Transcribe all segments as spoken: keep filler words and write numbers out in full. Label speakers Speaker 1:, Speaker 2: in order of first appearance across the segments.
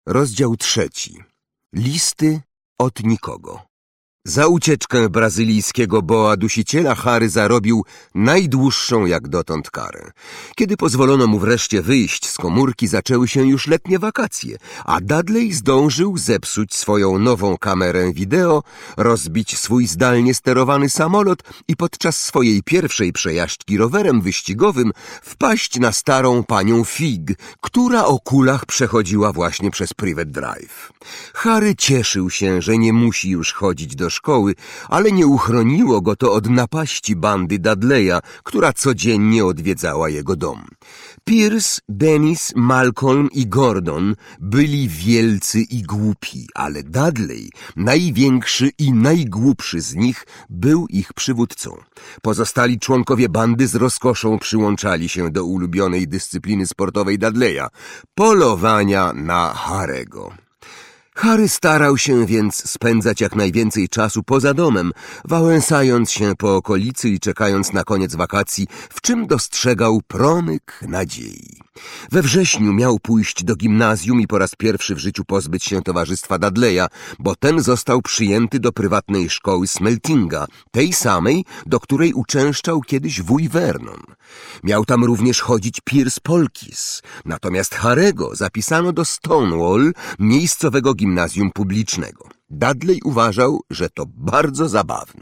Speaker 1: Rozdział trzeci. Listy od nikogo. Za ucieczkę brazylijskiego boa dusiciela Harry zarobił najdłuższą jak dotąd karę. Kiedy pozwolono mu wreszcie wyjść z komórki, zaczęły się już letnie wakacje, a Dudley zdążył zepsuć swoją nową kamerę wideo, rozbić swój zdalnie sterowany samolot i podczas swojej pierwszej przejażdżki rowerem wyścigowym wpaść na starą panią Fig, która o kulach przechodziła właśnie przez Private Drive. Harry cieszył się, że nie musi już chodzić do szkoły, ale nie uchroniło go to od napaści bandy Dudleya, która codziennie odwiedzała jego dom. Pierce, Dennis, Malcolm i Gordon byli wielcy i głupi, ale Dudley, największy i najgłupszy z nich, był ich przywódcą. Pozostali członkowie bandy z rozkoszą przyłączali się do ulubionej dyscypliny sportowej Dudleya – polowania na Harry'ego. Harry starał się więc spędzać jak najwięcej czasu poza domem, wałęsając się po okolicy i czekając na koniec wakacji, w czym dostrzegał promyk nadziei. We wrześniu miał pójść do gimnazjum i po raz pierwszy w życiu pozbyć się towarzystwa Dudleya, bo ten został przyjęty do prywatnej szkoły Smeltinga, tej samej, do której uczęszczał kiedyś wuj Vernon. Miał tam również chodzić Pierce Polkis, natomiast Harry'ego zapisano do Stonewall, miejscowego gimnazjum publicznego. Dudley uważał, że to bardzo zabawne.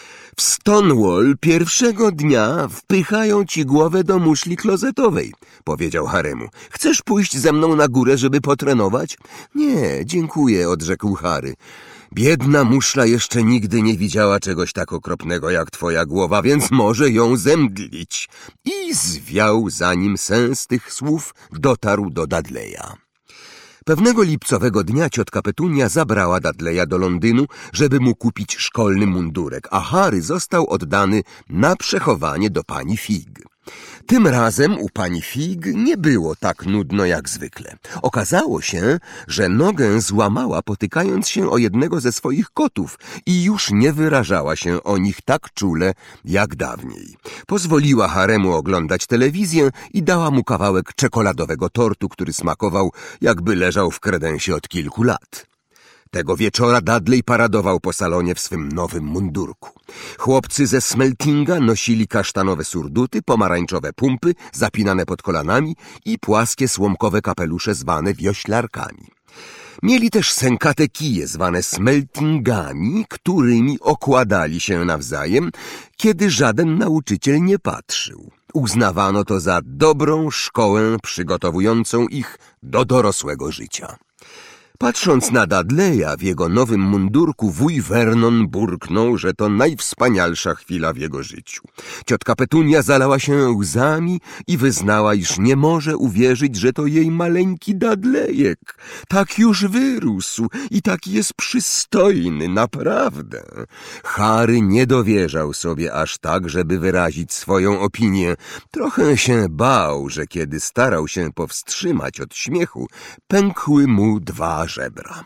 Speaker 1: W Stonewall pierwszego dnia wpychają ci głowę do muszli klozetowej, powiedział Harrymu. Chcesz pójść ze mną na górę, żeby potrenować? Nie, dziękuję, odrzekł Harry. Biedna muszla jeszcze nigdy nie widziała czegoś tak okropnego jak twoja głowa, więc może ją zemdlić. I zwiał, zanim sens tych słów dotarł do Dudleya. Pewnego lipcowego dnia ciotka Petunia zabrała Dudleya do Londynu, żeby mu kupić szkolny mundurek, a Harry został oddany na przechowanie do pani Fig. Tym razem u pani Fig nie było tak nudno jak zwykle. Okazało się, że nogę złamała, potykając się o jednego ze swoich kotów i już nie wyrażała się o nich tak czule jak dawniej. Pozwoliła Haremu oglądać telewizję i dała mu kawałek czekoladowego tortu, który smakował, jakby leżał w kredensie od kilku lat. Tego wieczora Dudley paradował po salonie w swym nowym mundurku. Chłopcy ze Smeltinga nosili kasztanowe surduty, pomarańczowe pumpy zapinane pod kolanami i płaskie słomkowe kapelusze zwane wioślarkami. Mieli też sękate kije zwane smeltingami, którymi okładali się nawzajem, kiedy żaden nauczyciel nie patrzył. Uznawano to za dobrą szkołę przygotowującą ich do dorosłego życia. Patrząc na Dudleya w jego nowym mundurku, wuj Vernon burknął, że to najwspanialsza chwila w jego życiu. Ciotka Petunia zalała się łzami i wyznała, iż nie może uwierzyć, że to jej maleńki Dudleyek. Tak już wyrósł i taki jest przystojny, naprawdę. Harry nie dowierzał sobie aż tak, żeby wyrazić swoją opinię. Trochę się bał, że kiedy starał się powstrzymać od śmiechu, pękły mu dwa żebra.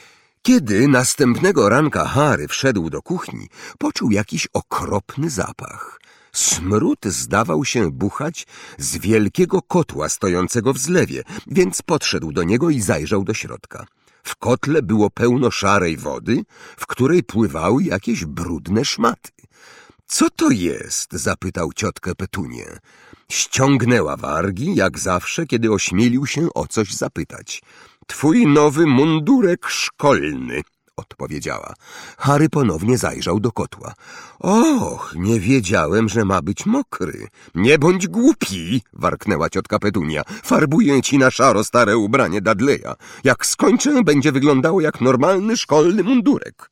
Speaker 1: Kiedy następnego ranka Harry wszedł do kuchni, poczuł jakiś okropny zapach. Smród zdawał się buchać z wielkiego kotła stojącego w zlewie, więc podszedł do niego i zajrzał do środka. W kotle było pełno szarej wody, w której pływały jakieś brudne szmaty. Co to jest? Zapytał ciotkę Petunię. Ściągnęła wargi, jak zawsze, kiedy ośmielił się o coś zapytać. Twój nowy mundurek szkolny, odpowiedziała. Harry ponownie zajrzał do kotła. Och, nie wiedziałem, że ma być mokry. Nie bądź głupi, warknęła ciotka Petunia. Farbuję ci na szaro stare ubranie Dudleya. Jak skończę, będzie wyglądało jak normalny szkolny mundurek.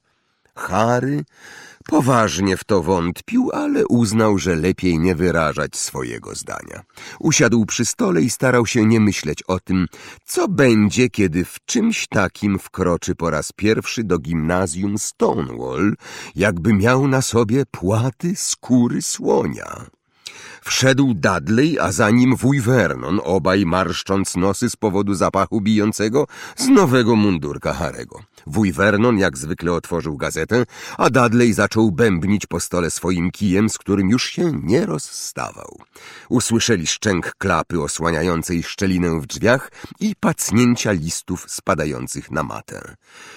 Speaker 1: Harry poważnie w to wątpił, ale uznał, że lepiej nie wyrażać swojego zdania. Usiadł przy stole i starał się nie myśleć o tym, co będzie, kiedy w czymś takim wkroczy po raz pierwszy do gimnazjum Stonewall, jakby miał na sobie płaty skóry słonia. Wszedł Dudley, a za nim wuj Vernon, obaj marszcząc nosy z powodu zapachu bijącego z nowego mundurka Harego. Wuj Vernon jak zwykle otworzył gazetę, a Dudley zaczął bębnić po stole swoim kijem, z którym już się nie rozstawał. Usłyszeli szczęk klapy osłaniającej szczelinę w drzwiach i pacnięcia listów spadających na matę.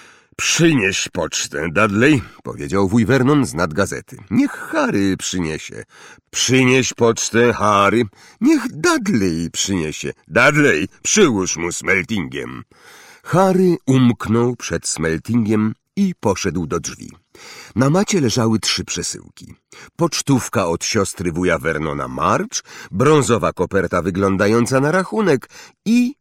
Speaker 1: Przynieś pocztę, Dudley, powiedział wuj Vernon z nad gazety. Niech Harry przyniesie. Przynieś pocztę, Harry. Niech Dudley przyniesie. Dudley, przyłóż mu smeltingiem. Harry umknął przed smeltingiem i poszedł do drzwi. Na macie leżały trzy przesyłki. Pocztówka od siostry wuja Vernona March, brązowa koperta wyglądająca na rachunek i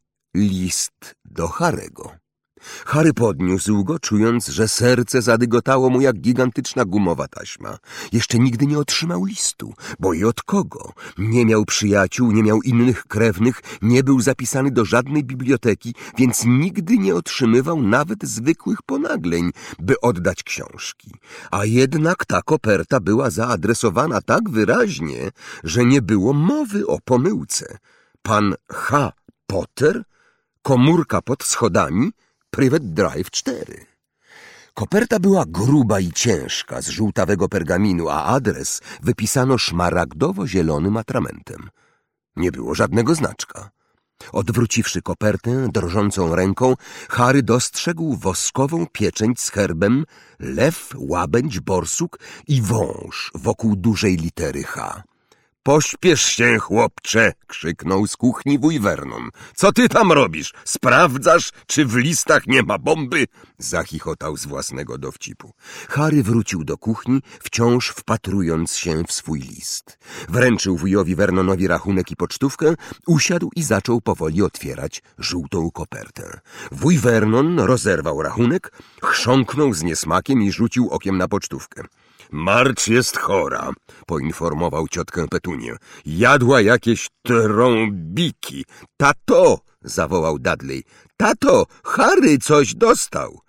Speaker 1: list do Harego. Harry podniósł go, czując, że serce zadygotało mu jak gigantyczna gumowa taśma. Jeszcze nigdy nie otrzymał listu, bo i od kogo? Nie miał przyjaciół, nie miał innych krewnych, nie był zapisany do żadnej biblioteki, więc nigdy nie otrzymywał nawet zwykłych ponagleń, by oddać książki. A jednak ta koperta była zaadresowana tak wyraźnie, że nie było mowy o pomyłce. Pan H. Potter, komórka pod schodami, Private Drive cztery. Koperta była gruba i ciężka, z żółtawego pergaminu, a adres wypisano szmaragdowo-zielonym atramentem. Nie było żadnego znaczka. Odwróciwszy kopertę drżącą ręką, Harry dostrzegł woskową pieczęć z herbem, lew, łabędź, borsuk i wąż wokół dużej litery H. Pośpiesz się, chłopcze, krzyknął z kuchni wuj Vernon. Co ty tam robisz? Sprawdzasz, czy w listach nie ma bomby? Zachichotał z własnego dowcipu. Harry wrócił do kuchni, wciąż wpatrując się w swój list. Wręczył wujowi Vernonowi rachunek i pocztówkę, usiadł i zaczął powoli otwierać żółtą kopertę. Wuj Vernon rozerwał rachunek, chrząknął z niesmakiem i rzucił okiem na pocztówkę. March jest chora, poinformował ciotkę Petunię. Jadła jakieś trąbiki. Tato, zawołał Dudley. Tato, Harry coś dostał.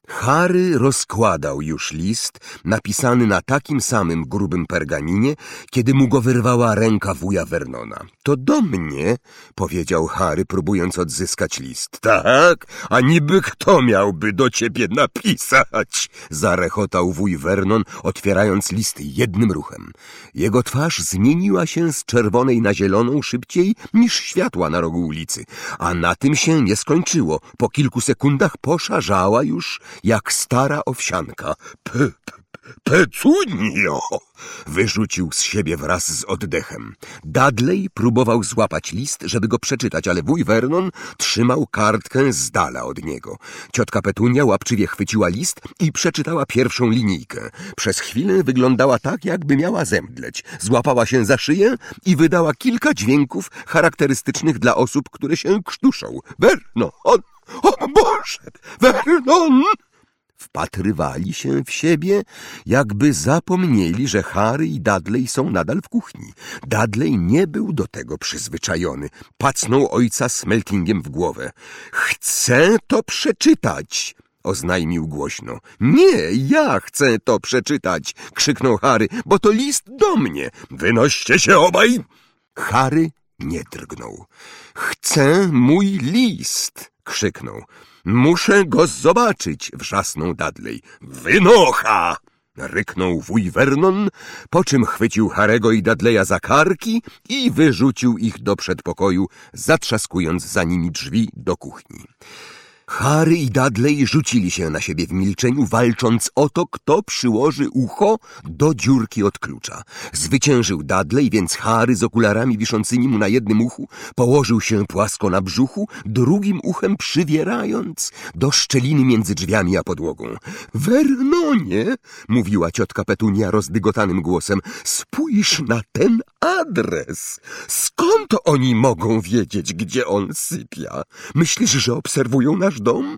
Speaker 1: Harry rozkładał już list, napisany na takim samym grubym pergaminie, kiedy mu go wyrwała ręka wuja Vernona. To do mnie, powiedział Harry, próbując odzyskać list. Tak, a niby kto miałby do ciebie napisać? Zarechotał wuj Vernon, otwierając list jednym ruchem. Jego twarz zmieniła się z czerwonej na zieloną szybciej niż światła na rogu ulicy, a na tym się nie skończyło. Po kilku sekundach poszarzała już jak stara owsianka. P, p, Pecunio! Wyrzucił z siebie wraz z oddechem. Dudley próbował złapać list, żeby go przeczytać, ale wuj Vernon trzymał kartkę z dala od niego. Ciotka Petunia łapczywie chwyciła list i przeczytała pierwszą linijkę. Przez chwilę wyglądała tak, jakby miała zemdleć. Złapała się za szyję i wydała kilka dźwięków charakterystycznych dla osób, które się krztuszą. Vernon! O Boże! Vernon! Wpatrywali się w siebie, jakby zapomnieli, że Harry i Dudley są nadal w kuchni. Dudley nie był do tego przyzwyczajony. Pacnął ojca smeltingiem w głowę. Chcę to przeczytać, oznajmił głośno. Nie, ja chcę to przeczytać, krzyknął Harry, bo to list do mnie. Wynoście się obaj! Harry nie drgnął. Chcę mój list, krzyknął. Muszę go zobaczyć, wrzasnął Dudley. Wynocha! Ryknął wuj Vernon, po czym chwycił Harego i Dudleya za karki i wyrzucił ich do przedpokoju, zatrzaskując za nimi drzwi do kuchni. Harry i Dudley rzucili się na siebie w milczeniu, walcząc o to, kto przyłoży ucho do dziurki od klucza. Zwyciężył Dudley, więc Harry z okularami wiszącymi mu na jednym uchu położył się płasko na brzuchu, drugim uchem przywierając do szczeliny między drzwiami a podłogą. Vernonie, mówiła ciotka Petunia rozdygotanym głosem, spójrz na ten adres. Skąd oni mogą wiedzieć, gdzie on sypia? Myślisz, że obserwują nasz dom?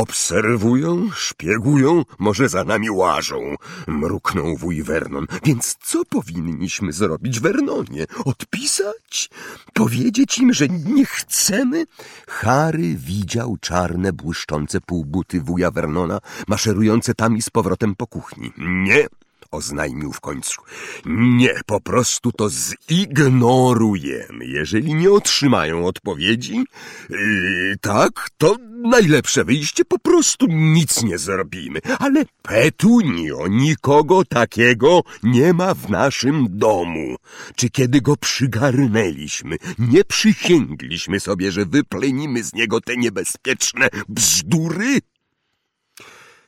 Speaker 1: Obserwują, szpiegują, może za nami łażą, mruknął wuj Vernon. Więc co powinniśmy zrobić, Vernonie? Odpisać? Powiedzieć im, że nie chcemy? Harry widział czarne, błyszczące półbuty wuja Vernona, maszerujące tam i z powrotem po kuchni. Nie! oznajmił w końcu. Nie, po prostu to zignorujemy. Jeżeli nie otrzymają odpowiedzi, yy, tak, to najlepsze wyjście, po prostu nic nie zrobimy. Ale Petunio, nikogo takiego nie ma w naszym domu. Czy kiedy go przygarnęliśmy, nie przysięgliśmy sobie, że wyplenimy z niego te niebezpieczne bzdury?